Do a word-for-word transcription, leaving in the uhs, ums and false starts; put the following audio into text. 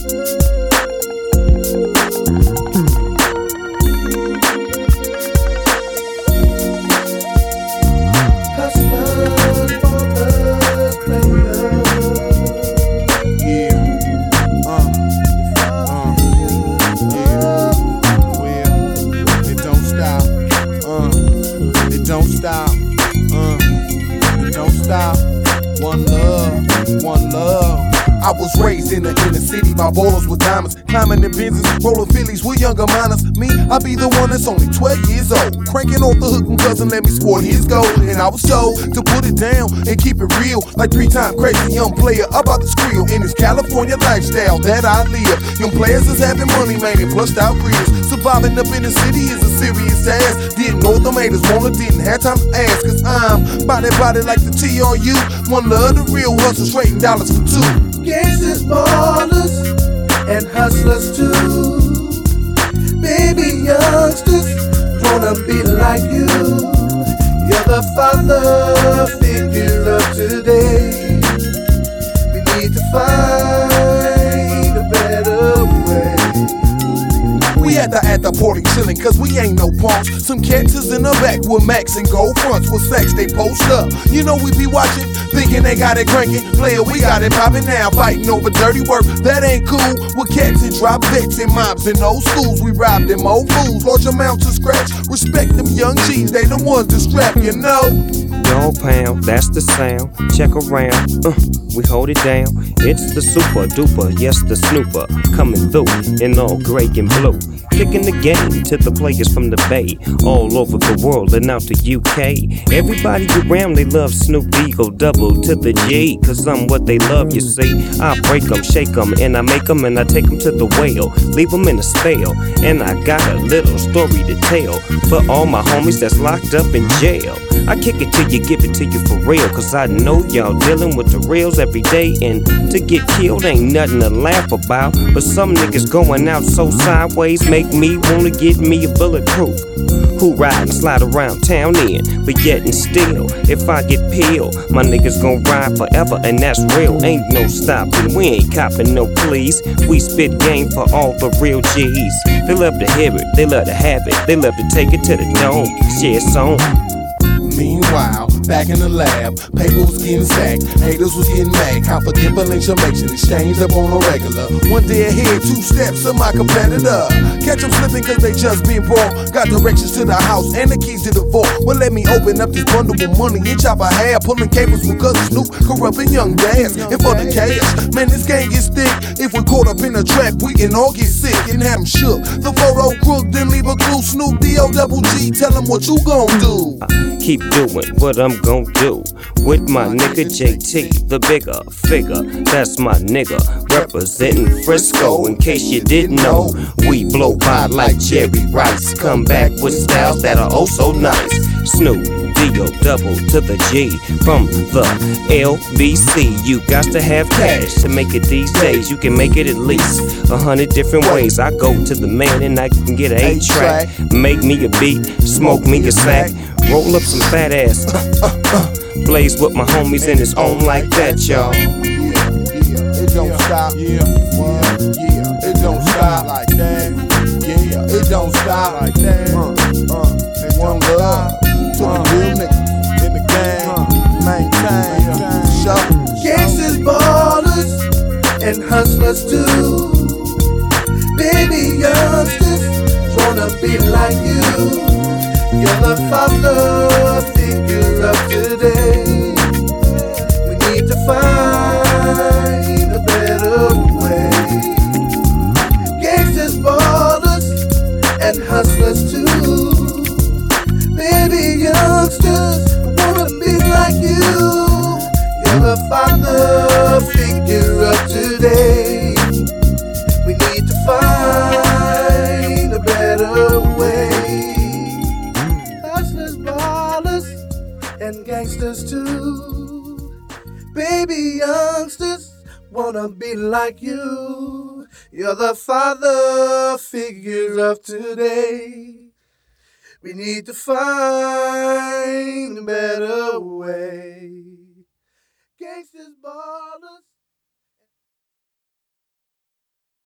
One love, one love. I was raised in the inner city by ballers with diamonds, climbing the Benzes, rolling Phillies with younger minors. Me, I be the one that's only twelve years old, cranking off the hook and cousin let me score his goal. And I was told to put it down and keep it real, like three-time crazy young player about to squeal in this California lifestyle that I live. Young players is having money, man, and plushed out grills. Surviving up in the city is a serious task. Didn't know the haters wanna, didn't have time to ask, cause I'm body body like the T R U. One love, the real hustle, trading dollars for two. Gangsters, ballers, and hustlers too. Baby youngsters, wanna be like you. You're the father figure of today. We need to find a better way. We at the at the party chillin' cause we ain't no punks. Some cats is in the back with Max and gold fronts with sex, they post up. You know we be watching, thinking they got it crankin'. Player, we got it poppin' now, fighting over dirty work. That ain't cool. With cats and drop vets and mobs in old schools. We rob them old fools, large amounts of scratch. Respect them young G's, they the ones that strap, you know. Dog pound, that's the sound. Check around, uh, we hold it down. It's the super duper, yes the snooper, coming through in all gray and blue. Kicking the game to the players from the Bay, all over the world and out to U K. Everybody around, they love Snoop Eagle, double to the G, cause I'm what they love, you see. I break them, shake them, and I make them, and I take them to the whale, leave them in a spell. And I got a little story to tell for all my homies that's locked up in jail. I kick it till you give it to you for real, cause I know y'all dealing with the reals every day. And to get killed ain't nothing to laugh about, but some niggas going out so sideways make me wanna get me a bulletproof. Who ride and slide around town in, but yet and still, if I get peeled, my niggas gon' ride forever, and that's real. Ain't no stopping, we ain't copping no please. We spit game for all the real G's. They love to hear it, they love to have it, they love to take it to the dome. Yeah, it's on. Meanwhile, back in the lab, paper was getting sacked, haters was getting mad, confidential information exchanged up on a regular. One day ahead, two steps of my competitor. Catch them slipping cause they just been brought. Got directions to the house and the keys to the vault. Well, let me open up this bundle with money and chop a half, pulling cables with cousin Snoop, corrupting young dads. And for the cash, man, this game gets thick. If we're caught up in a trap, we can all get sick and have them shook. The photo crook, then leave a clue. Snoop D O double G, tell them what you gon' do. Keep doing what I'm gon' do with my nigga J T, the bigger figure. That's my nigga representing Frisco. In case you didn't know, we blow by like Jerry Rice. Come back with styles that are oh so nice. Snoop D O double to the G from the L B C. You got to have cash to make it these days. You can make it at least a hundred different ways. I go to the man and I can get an eight track, make me a beat, smoke me a sack, roll up some fat ass, uh, uh, uh, blaze with my homies and it's on like that, y'all. Yeah, yeah, it don't stop. Yeah, yeah, yeah, it don't stop like that. Yeah, it don't stop like that. Uh, uh, one love to the real niggas in the game. Maintain, show. Gangsters, ballers, and hustlers too. Baby youngsters, wanna be like you. You're the father figure of today. We need to find a better way. Gangsters, ballers, and hustlers too. Baby youngsters, wanna be like you. You're the father figure of today. We need to find a better way. And gangsters too. Baby youngsters wanna be like you. You're the father figure of today. We need to find a better way. Gangsters, ballers.